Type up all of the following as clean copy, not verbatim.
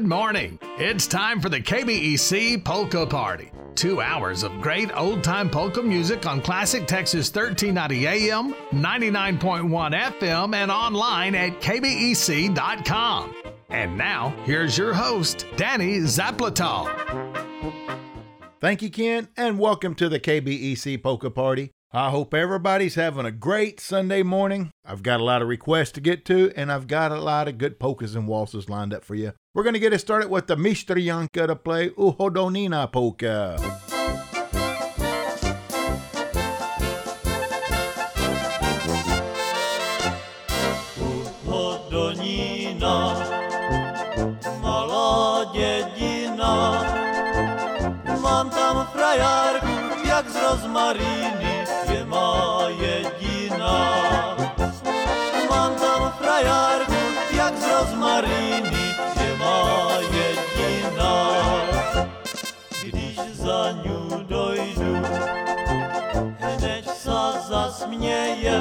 morning. It's time for the KBEC Polka Party. 2 hours of great old-time polka music on Classic Texas 1390 AM, 99.1 FM, and online at kbec.com. And now, here's your host, Danny Zaplatal. Thank you, Ken, and welcome to the KBEC Polka Party. I hope everybody's having a great Sunday morning. I've got a lot of requests to get to, and I've got a lot of good polkas and waltzes lined up for you. We're going to get it started with the Mistryanka to play Uhodonina Polka. Uhodonina, mala dziedzina, mam tam frajarków jak z rozmaryny. Ma jedyna. Mam tam frajarków jak z rozmaryny, gdzie ma jedyna. Gdyś za nią dojdu, hneć sa zasmieje.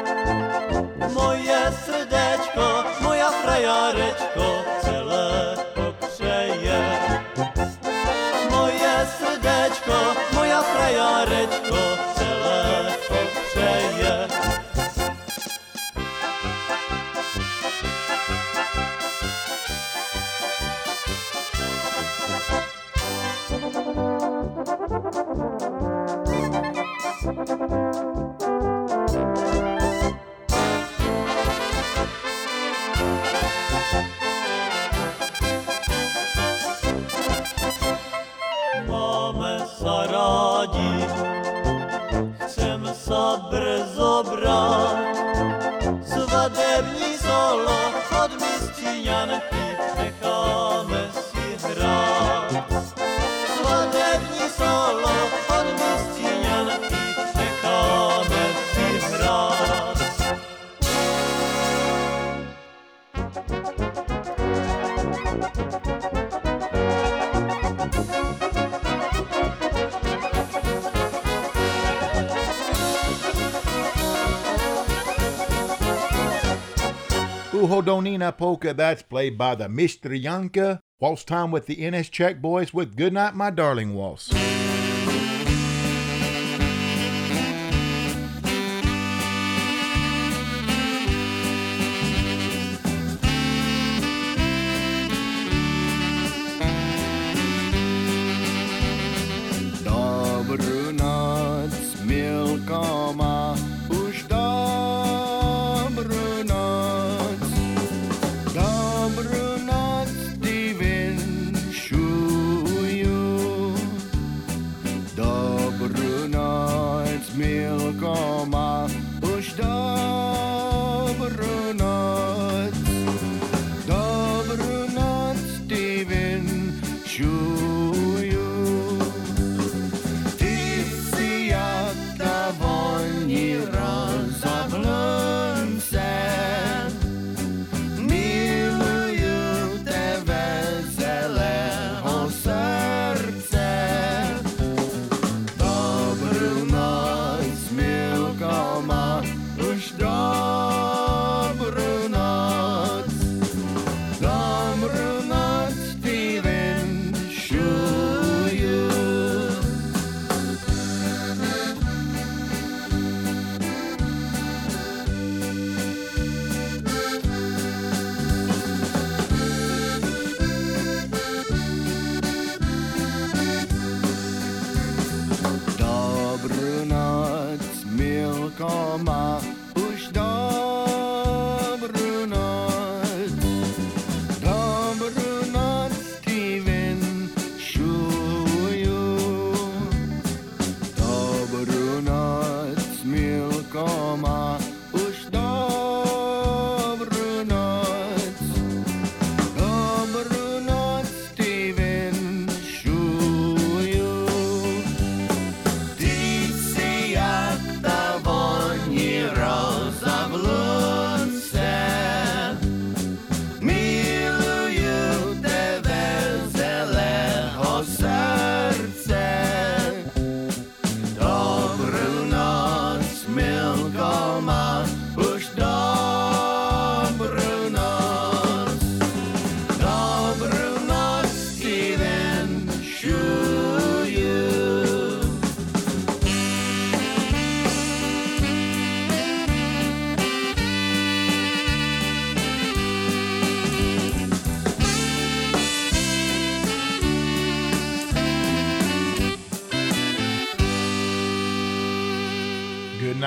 Moje serdeczko, moja frajareczko, cele pokrzeje. Moje serdeczko, moja frajareczko, Máme sa rádi, chcem sa brzo brať. Svadební solo od Mistryanky necháme si hrát. Svadební solo od Mistryanky necháme si hrát. Uhodonina Polka, that's played by the Mistryanka. Waltz time with the NS Czech Boys with Goodnight My Darling Waltz. Dobrú noc, milko má, už dobrú noc. Dobrú noc ti vinšujú. Dobrú noc, milko má, už dobrú noc. Dobrú noc ti vinšujú.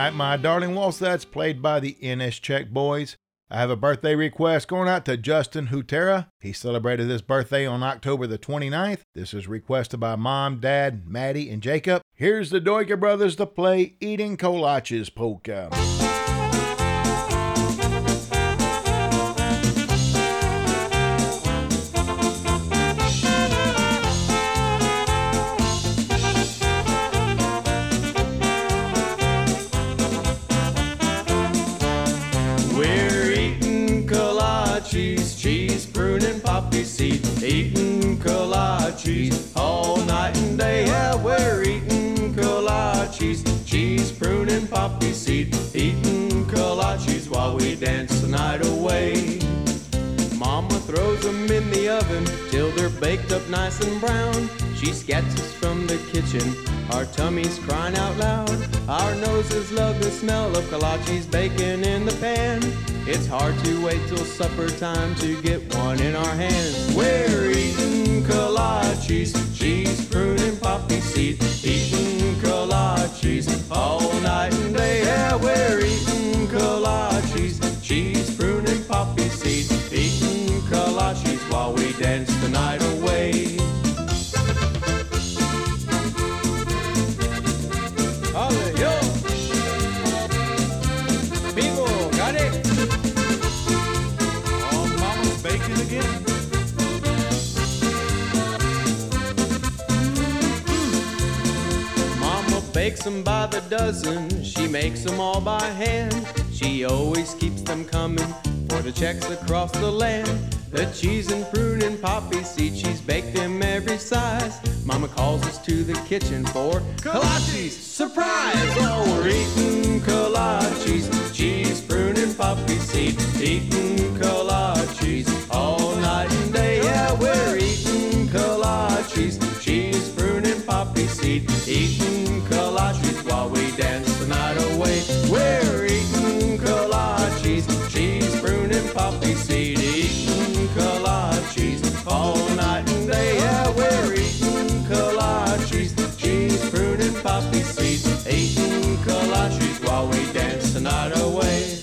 Night My Darling Waltz, that's played by the NS Czech Boys. I have a birthday request going out to Justin Hutera. He celebrated his birthday on October the 29th. This is requested by Mom, Dad, Maddie, and Jacob. Here's the Doiker Brothers to play Eating Kolaches Polka. Cheese, prune, and poppy seed. Eating kolaches all night and day. Yeah, we're eating kolaches. Cheese, prune, and poppy seed. Eating kolaches while we dance the night away. Mama throws them in the oven till they're baked up nice and brown. She scats us from the kitchen, our tummies crying out loud. Our noses love the smell of kolaches baking in the pan. It's hard to wait till supper time to get one in our hands. We're eating kolaches, cheese, prune, and poppy seed. Eating kolaches all night and day. Yeah, we're eating kolaches, cheese, prune, and poppy seed. Eating kolaches while we dance the night away. Ole, yo! People, got it! Oh, Mama's baking again. Mama bakes them by the dozen. She makes them all by hand. She always keeps them coming for the checks across the land. The cheese and prune and poppy seed, she's baked them every size. Mama calls us to the kitchen for kolaches, surprise! Oh, we're eating kolaches, cheese, prune, and poppy seed. Eating kolaches all night and day. Yeah, we're eating kolaches, cheese, prune, and poppy seed. Eating kolaches while we dance the night away. We're eating kolaches, cheese, prune, and poppy seed. Eating kolaches all night and day. Yeah, we're eating kolaches, cheese, prune, and poppy seed. Eating kolaches while we dance the night away.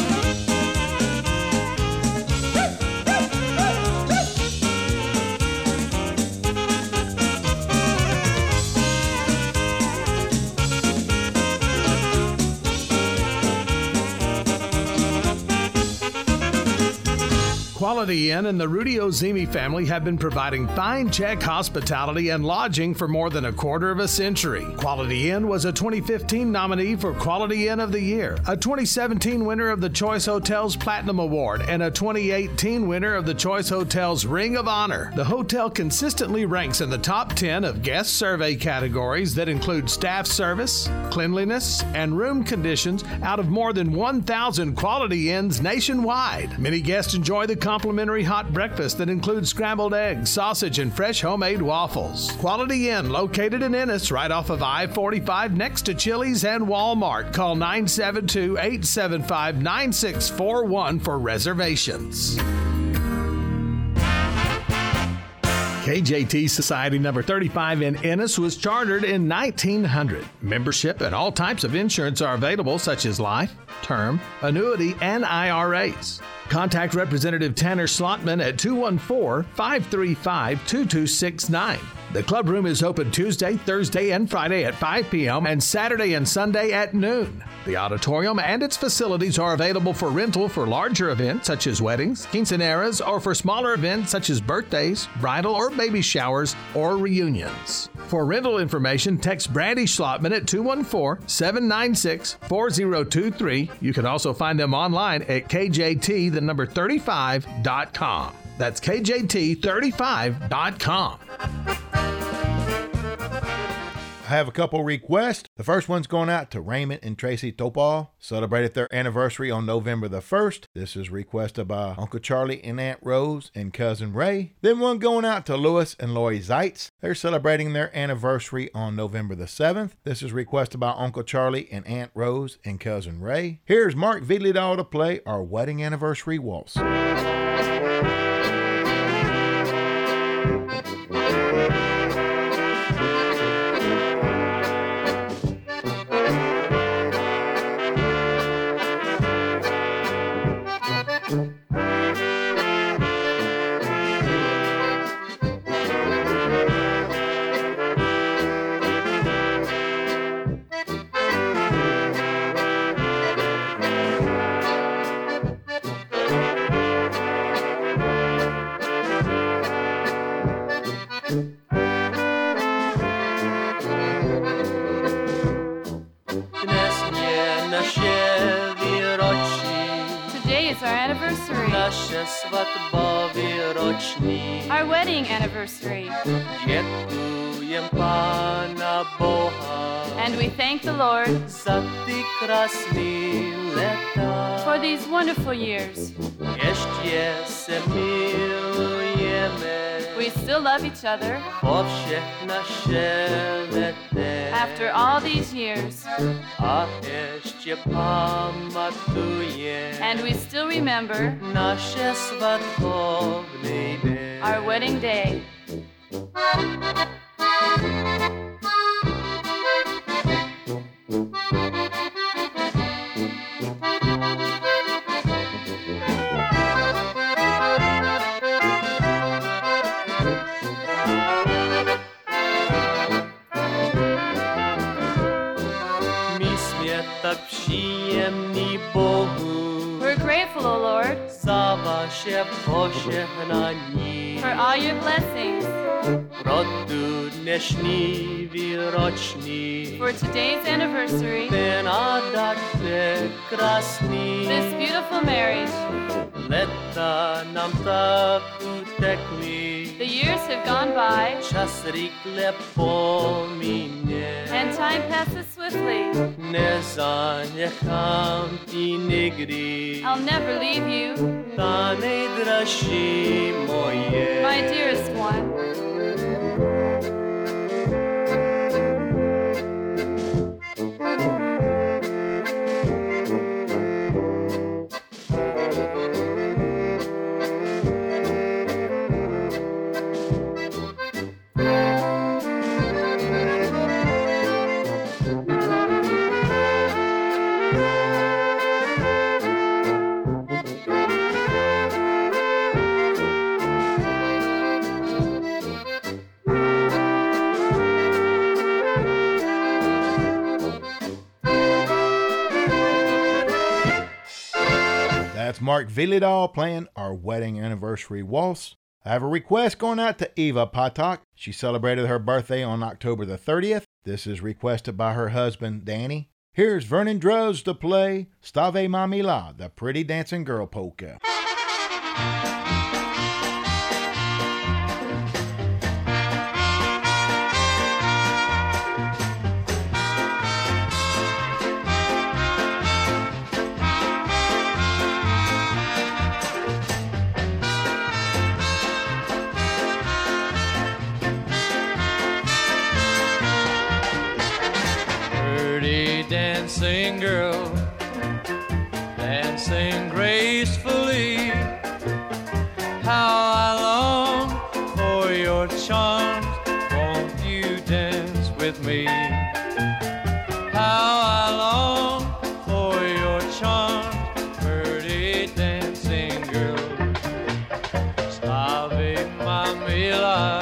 Quality Inn and the Rudy Ozimi family have been providing fine Czech hospitality and lodging for more than a quarter of a century. Quality Inn was a 2015 nominee for Quality Inn of the Year, a 2017 winner of the Choice Hotels Platinum Award, and a 2018 winner of the Choice Hotels Ring of Honor. The hotel consistently ranks in the top 10 of guest survey categories that include staff service, cleanliness, and room conditions out of more than 1,000 Quality Inns nationwide. Many guests enjoy the complimentary hot breakfast that includes scrambled eggs, sausage, and fresh homemade waffles. Quality Inn, located in Ennis, right off of I-45 next to Chili's and Walmart. Call 972-875-9641 for reservations. KJT Society number 35 in Ennis was chartered in 1900. Membership and all types of insurance are available, such as life, term, annuity, and IRAs. Contact Representative Tanner Slotman at 214-535-2269. The club room is open Tuesday, Thursday, and Friday at 5 p.m. and Saturday and Sunday at noon. The auditorium and its facilities are available for rental for larger events such as weddings, quinceañeras, or for smaller events such as birthdays, bridal or baby showers, or reunions. For rental information, text Brandy Schlotman at 214-796-4023. You can also find them online at KJT35.com. That's KJT35.com. I have a couple requests. The first one's going out to Raymond and Tracy Topal. Celebrated their anniversary on November the 1st. This is requested by Uncle Charlie and Aunt Rose and Cousin Ray. Then one going out to Louis and Lori Zeitz. They're celebrating their anniversary on November the 7th. This is requested by Uncle Charlie and Aunt Rose and Cousin Ray. Here's Mark Vidlidahl to play our wedding anniversary waltz. naše výročí. Today is our anniversary, Naše svatba výroční. our wedding anniversary. Děkujem Pána Boha And we thank the Lord za ty krásný leta. for these wonderful years. Ještě se milujeme We still love each other po všech naše letech. after all these years. A ještě pamatuje And we still remember naše svatbovný den. our wedding day. My jsme tak příjemní Bohu We're grateful, O Lord, za vaše požehnání. for all your blessings, Pro tu dnešní výroční for today's anniversary, ten a takhle krásný. this beautiful marriage. Leta nám tak utekly, The years have gone by, čas rychle pomíne. and time passes swiftly. Nezanechám ti nikdy, I'll never leave you, ta nejdražší moje. my dearest one. That's Mark Villadal playing our wedding anniversary waltz. I have a request going out to Eva Patak. She celebrated her birthday on October the 30th. This is requested by her husband, Danny. Here's Vernon Droz to play Stave Mamila, the Pretty Dancing Girl Polka. Pretty dancing girl, dancing gracefully. How I long for your charms, won't you dance with me? How I long for your charms, pretty dancing girl. Stave mamila,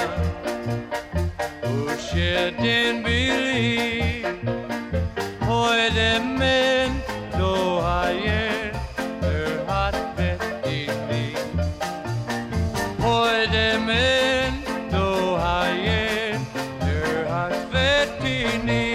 ushedin bili. Heute men do hayen hat betini. Heute men do hayen hat betini.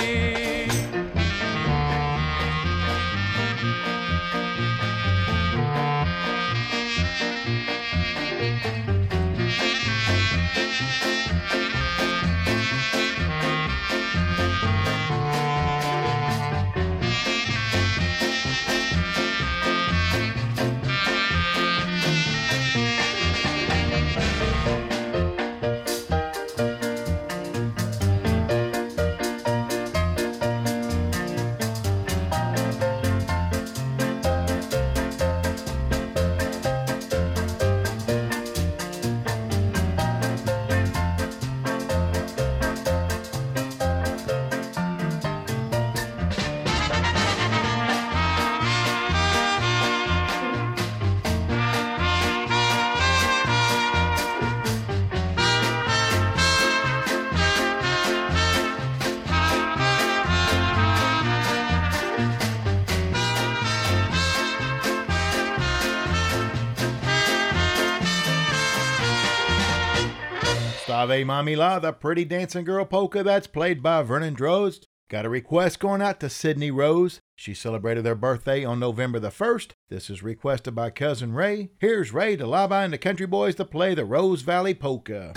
Stave Mamila, the Pretty Dancing Girl Polka, that's played by Vernon Droz. Got a request going out to Sydney Rose. She celebrated their birthday on November the 1st. This is requested by Cousin Ray. Here's Ray, DeLava, and the Country Boys to play the Rose Valley Polka.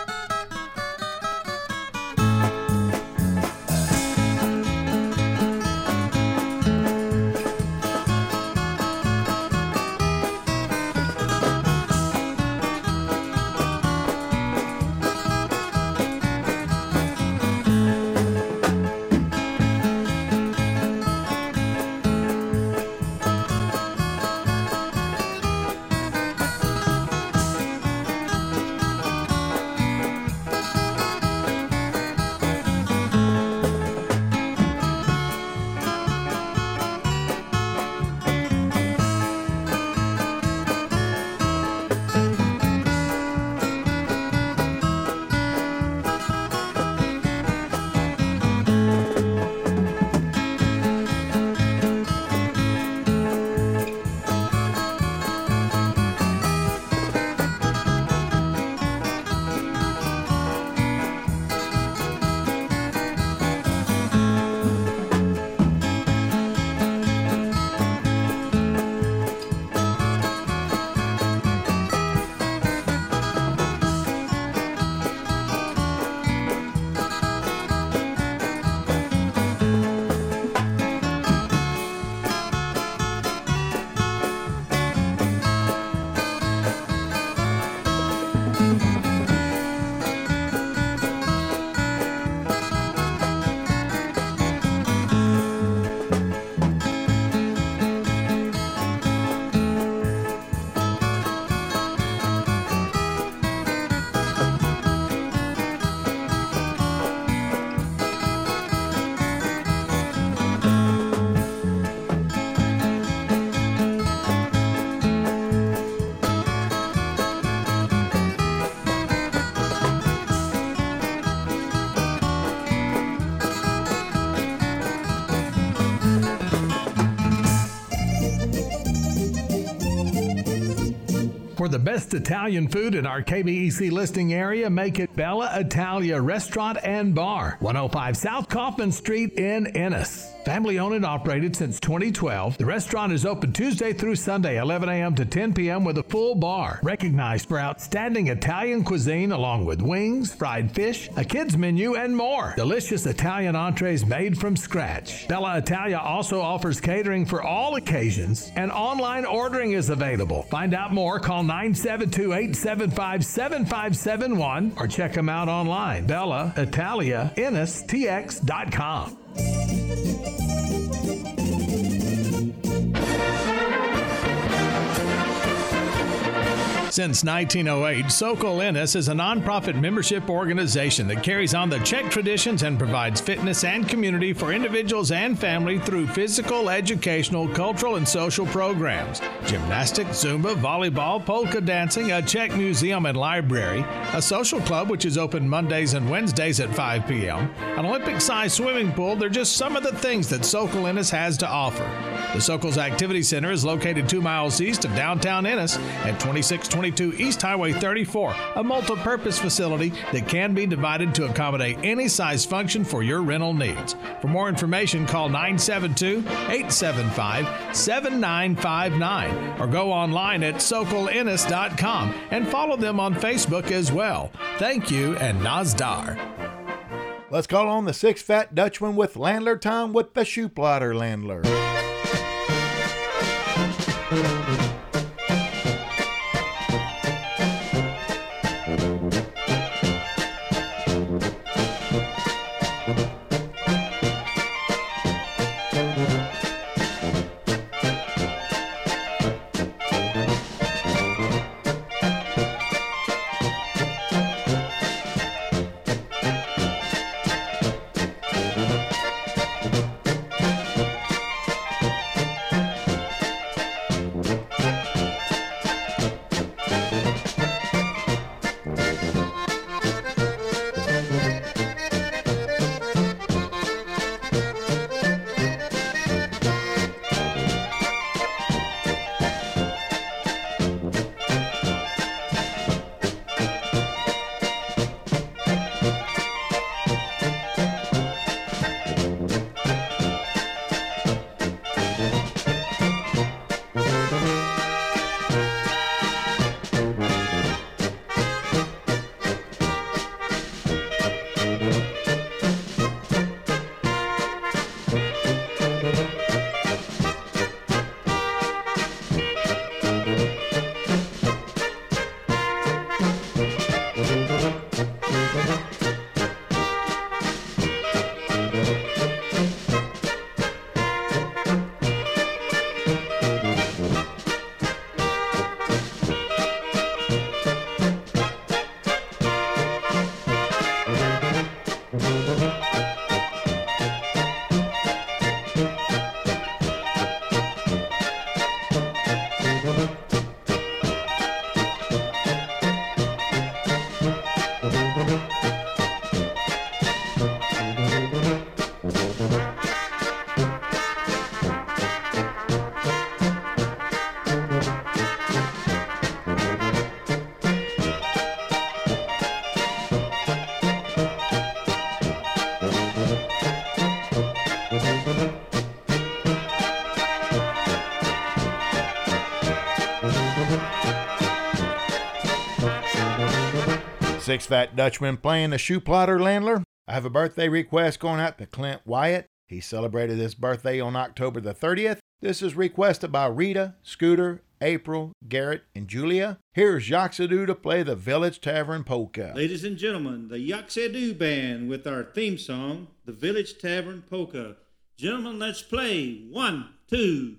For the best Italian food in our KBEC listing area, make it Bella Italia Restaurant and Bar, 105 South Kaufman Street in Ennis. Family owned and operated since 2012, the restaurant is open Tuesday through Sunday, 11 a.m. to 10 p.m. with a full bar. Recognized for outstanding Italian cuisine along with wings, fried fish, a kids menu, and more. Delicious Italian entrees made from scratch. Bella Italia also offers catering for all occasions, and online ordering is available. Find out more, call 972-875-7571 or check them out online. Bella Italia, NSTX.com. Since 1908, Sokol Ennis is a nonprofit membership organization that carries on the Czech traditions and provides fitness and community for individuals and family through physical, educational, cultural, and social programs. Gymnastics, Zumba, volleyball, polka dancing, a Czech museum and library, a social club which is open Mondays and Wednesdays at 5 p.m., an Olympic-sized swimming pool. They're just some of the things that Sokol Ennis has to offer. The Sokol's Activity Center is located 2 miles east of downtown Ennis at 2622 East Highway 34, a multi-purpose facility that can be divided to accommodate any size function for your rental needs. For more information, call 972-875-7959 or go online at sokolennis.com and follow them on Facebook as well. Thank you and Nazdar. Let's call on the Six Fat Dutchman with Landler Time with the Shoeplotter Landler. Six Fat Dutchman playing the Shoe Plotter Landler. I have a birthday request going out to Clint Wyatt. He celebrated his birthday on October the 30th. This is requested by Rita, Scooter, April, Garrett, and Julia. Here's Yaxadoo to play the Village Tavern Polka. Ladies and gentlemen, the Yaxadoo Band with our theme song, The Village Tavern Polka. Gentlemen, let's play. 1, 2.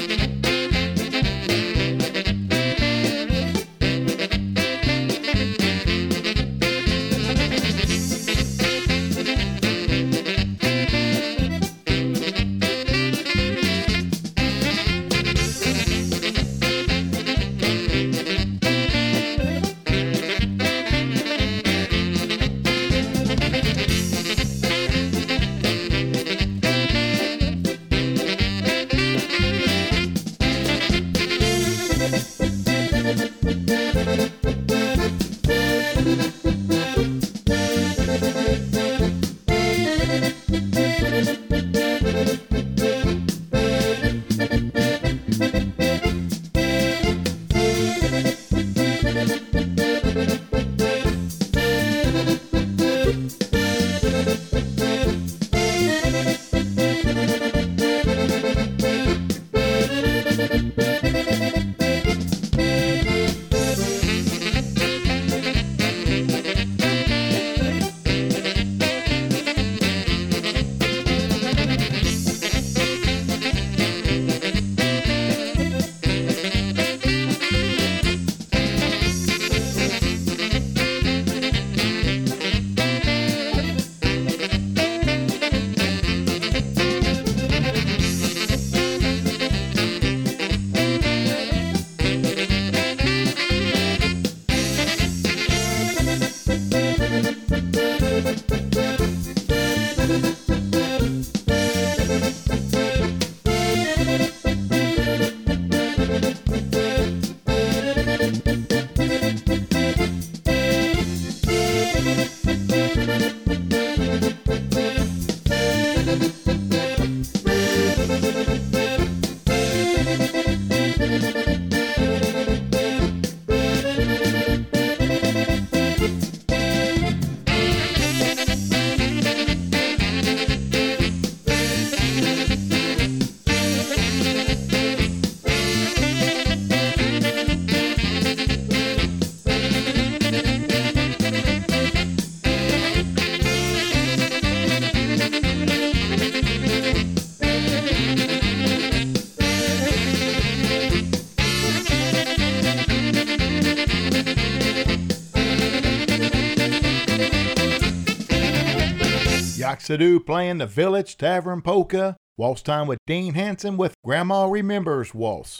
Yaxadoo playing the Village Tavern Polka. Waltz time with Dean Hanson with Grandma Remembers Waltz.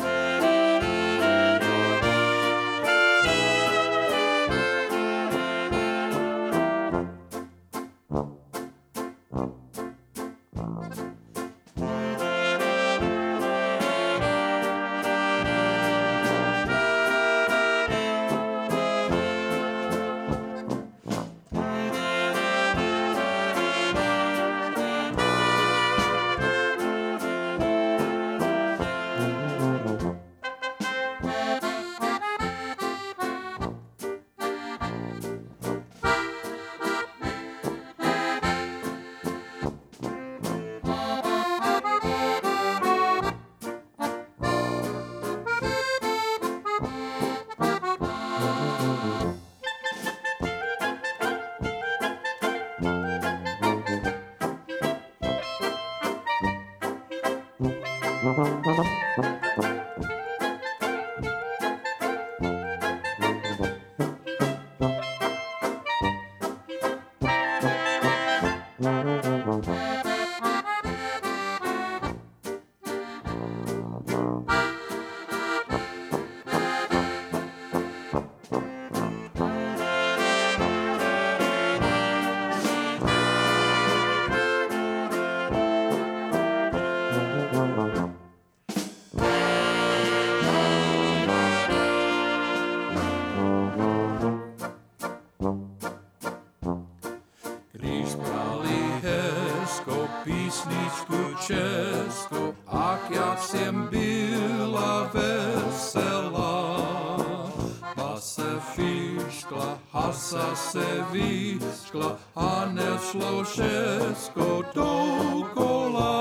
Písničku českou, ach jak jsem byla veselá, Pacifišt vyskla, hasa se vyskla a nešlo všetko dokola.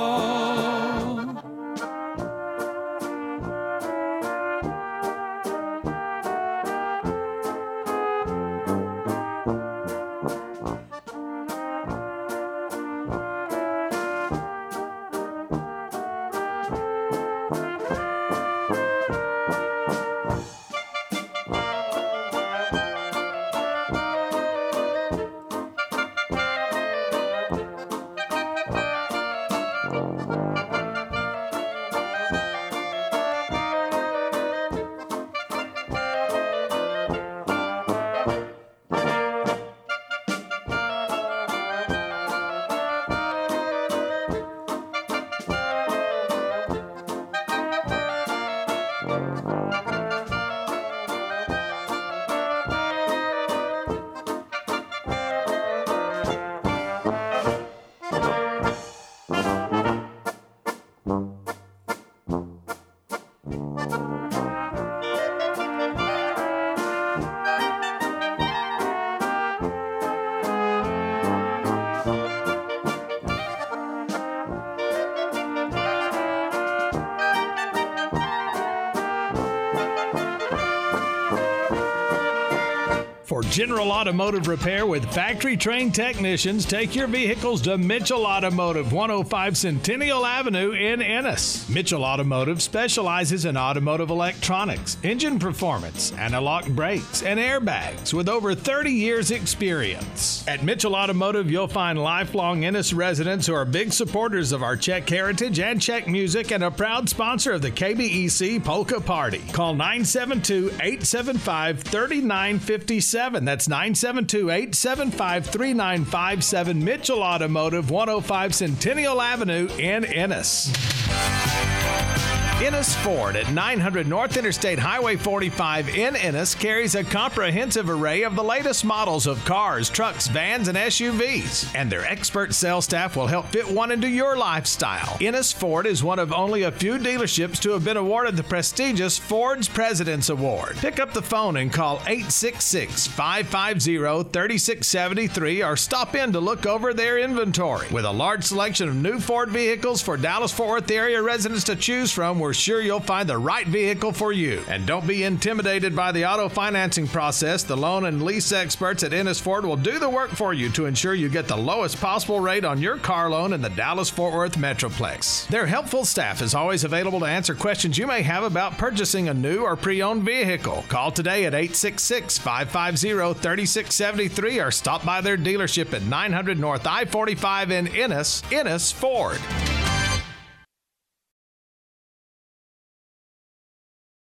For general automotive repair with factory-trained technicians, take your vehicles to Mitchell Automotive, 105 Centennial Avenue in Ennis. Mitchell Automotive specializes in automotive electronics, engine performance, anti-lock brakes, and airbags with over 30 years' experience. At Mitchell Automotive, you'll find lifelong Ennis residents who are big supporters of our Czech heritage and Czech music and a proud sponsor of the KBEC Polka Party. Call 972-875-3957. That's 972-875-3957. Mitchell Automotive, 105 Centennial Avenue in Ennis. Ennis Ford at 900 North Interstate Highway 45 in Ennis carries a comprehensive array of the latest models of cars, trucks, vans, and SUVs. And their expert sales staff will help fit one into your lifestyle. Ennis Ford is one of only a few dealerships to have been awarded the prestigious Ford's President's Award. Pick up the phone and call 866-550-3673 or stop in to look over their inventory. With a large selection of new Ford vehicles for Dallas-Fort Worth area residents to choose from, we're sure you'll find the right vehicle for you. And don't be intimidated by the auto financing process. The loan and lease experts at Ennis Ford will do the work for you to ensure you get the lowest possible rate on your car loan in the Dallas-Fort Worth Metroplex. Their helpful staff is always available to answer questions you may have about purchasing a new or pre-owned vehicle. Call today at 866-550-3673 or stop by their dealership at 900 North I-45 in Ennis, Ennis Ford.